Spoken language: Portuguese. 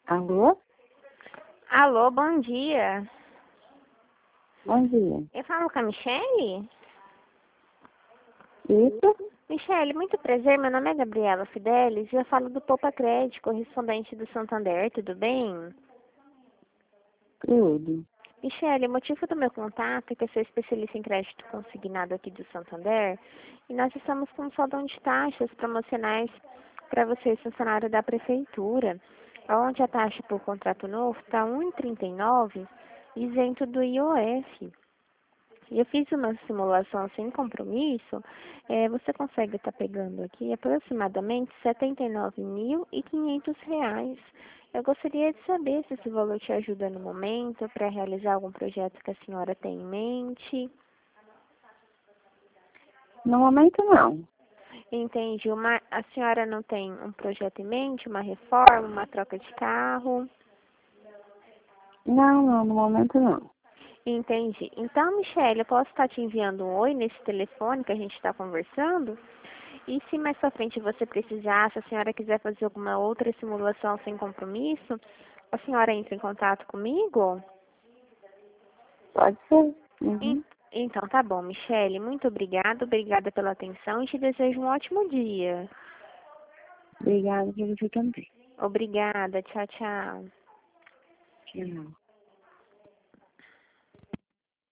Alô? Alô, bom dia. Bom dia. Eu falo com a Michele? Isso? Michele, muito prazer. Meu nome é Gabriela Fidelis e eu falo do Poupa Crédito, correspondente do Santander, tudo bem? Tudo. Michele, o motivo do meu contato é que eu sou especialista em crédito consignado aqui do Santander e nós estamos com um saldão de taxas promocionais para você, funcionário da prefeitura, onde a taxa por contrato novo está 1,39, isento do IOF. E eu fiz uma simulação sem compromisso, você consegue estar pegando aqui aproximadamente R$ 79.500. Eu gostaria de saber se esse valor te ajuda no momento para realizar algum projeto que a senhora tem em mente. No momento, não. Entendi. A senhora não tem um projeto em mente, uma reforma, uma troca de carro? Não, no momento, não. Entendi. Então, Michele, eu posso estar te enviando um oi nesse telefone que a gente está conversando? E se mais pra frente você precisar, se a senhora quiser fazer alguma outra simulação sem compromisso, a senhora entra em contato comigo? Pode ser. En- Uhum. Então tá bom, Michele, muito obrigada pela atenção e te desejo um ótimo dia. Obrigada por você também. Obrigada, tchau, tchau. Tchau.